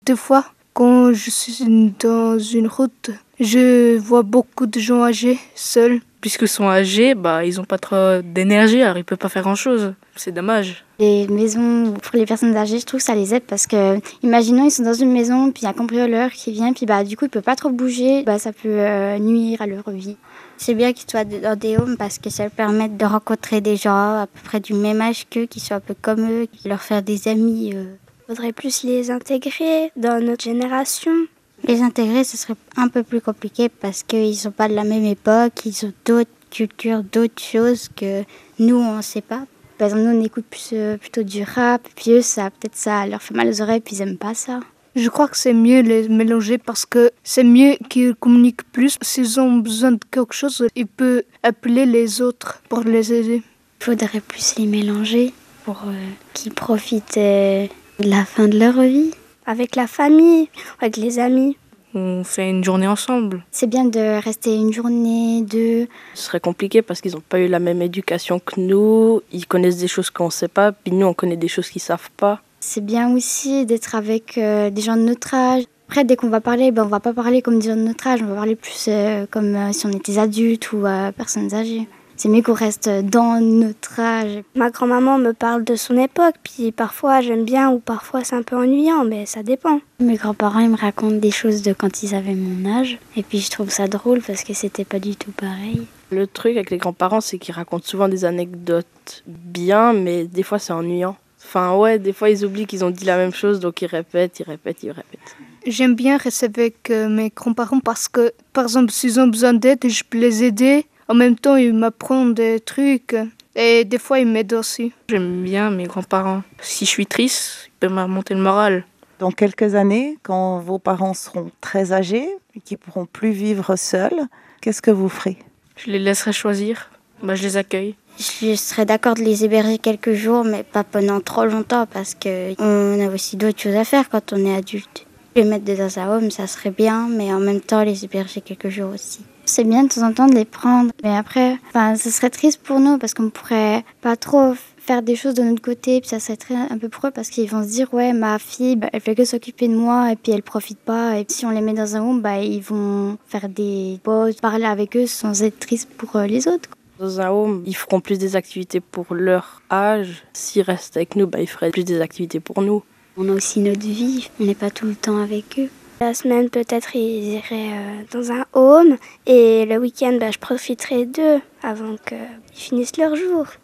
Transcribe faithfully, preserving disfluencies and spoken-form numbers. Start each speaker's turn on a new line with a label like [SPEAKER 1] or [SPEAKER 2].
[SPEAKER 1] Des fois, quand je suis dans une route, je vois beaucoup de gens âgés, seuls.
[SPEAKER 2] Puisqu'ils sont âgés, bah, ils n'ont pas trop d'énergie, alors ils ne peuvent pas faire grand-chose. C'est dommage.
[SPEAKER 3] Les maisons pour les personnes âgées, je trouve que ça les aide parce que, imaginons, ils sont dans une maison, puis il y a un cambrioleur qui vient, puis bah, du coup, ils ne peuvent pas trop bouger. Bah, ça peut euh, nuire à leur vie. C'est bien qu'ils soient dans des homes parce que ça leur permet de rencontrer des gens à peu près du même âge qu'eux, qui sont un peu comme eux, leur faire des amis. Euh.
[SPEAKER 4] Il faudrait plus les intégrer dans notre génération.
[SPEAKER 3] Les intégrer, ce serait un peu plus compliqué parce qu'ils ne sont pas de la même époque, ils ont d'autres cultures, d'autres choses que nous, on ne sait pas. Par exemple, nous, on écoute plus, euh, plutôt du rap, puis eux, ça, peut-être ça leur fait mal aux oreilles, puis ils n'aiment pas ça.
[SPEAKER 1] Je crois que c'est mieux les mélanger parce que c'est mieux qu'ils communiquent plus. S'ils ont besoin de quelque chose, ils peuvent appeler les autres pour les aider.
[SPEAKER 3] Il faudrait plus les mélanger pour euh, qu'ils profitent euh, de la fin de leur vie.
[SPEAKER 4] Avec la famille, avec les amis.
[SPEAKER 2] On fait une journée ensemble.
[SPEAKER 3] C'est bien de rester une journée, deux.
[SPEAKER 5] Ce serait compliqué parce qu'ils n'ont pas eu la même éducation que nous. Ils connaissent des choses qu'on ne sait pas, puis nous, on connaît des choses qu'ils ne savent pas.
[SPEAKER 3] C'est bien aussi d'être avec euh, des gens de notre âge. Après, dès qu'on va parler, ben, on ne va pas parler comme des gens de notre âge, on va parler plus euh, comme euh, si on était adultes ou euh, personnes âgées. C'est mieux qu'on reste dans notre âge.
[SPEAKER 4] Ma grand-maman me parle de son époque, puis parfois j'aime bien ou parfois c'est un peu ennuyant, mais ça dépend.
[SPEAKER 3] Mes grands-parents, ils me racontent des choses de quand ils avaient mon âge. Et puis je trouve ça drôle parce que c'était pas du tout pareil.
[SPEAKER 5] Le truc avec les grands-parents, c'est qu'ils racontent souvent des anecdotes bien, mais des fois c'est ennuyant. Enfin ouais, des fois ils oublient qu'ils ont dit la même chose, donc ils répètent, ils répètent, ils répètent.
[SPEAKER 1] J'aime bien rester avec euh, mes grands-parents parce que, par exemple, s'ils ont besoin d'aide, je peux les aider. En même temps, ils m'apprennent des trucs et des fois, ils m'aident aussi.
[SPEAKER 2] J'aime bien mes grands-parents. Si je suis triste, ils peuvent me remonter le moral.
[SPEAKER 6] Dans quelques années, quand vos parents seront très âgés et qu'ils ne pourront plus vivre seuls, qu'est-ce que vous ferez ?
[SPEAKER 2] Je les laisserai choisir. Bah, je les accueille.
[SPEAKER 3] Je serais d'accord de les héberger quelques jours, mais pas pendant trop longtemps parce qu'on a aussi d'autres choses à faire quand on est adulte. Les mettre dans un home, ça serait bien, mais en même temps, les héberger quelques jours aussi. C'est bien de temps en temps de les prendre, mais après, enfin, ce serait triste pour nous parce qu'on pourrait pas trop faire des choses de notre côté, puis ça serait très, un peu pour eux parce qu'ils vont se dire ouais, ma fille, bah, elle fait que s'occuper de moi et puis elle profite pas. Et si on les met dans un home, bah, ils vont faire des pauses, parler avec eux sans être tristes pour euh, les autres.
[SPEAKER 5] Dans un home, ils feront plus des activités pour leur âge. S'ils restent avec nous, bah, ils feraient plus des activités pour nous.
[SPEAKER 3] On a aussi notre vie, on n'est pas tout le temps avec eux.
[SPEAKER 4] La semaine, peut-être, ils iraient euh, dans un home. Et le week-end, bah, je profiterai d'eux avant qu'ils finissent leur jour.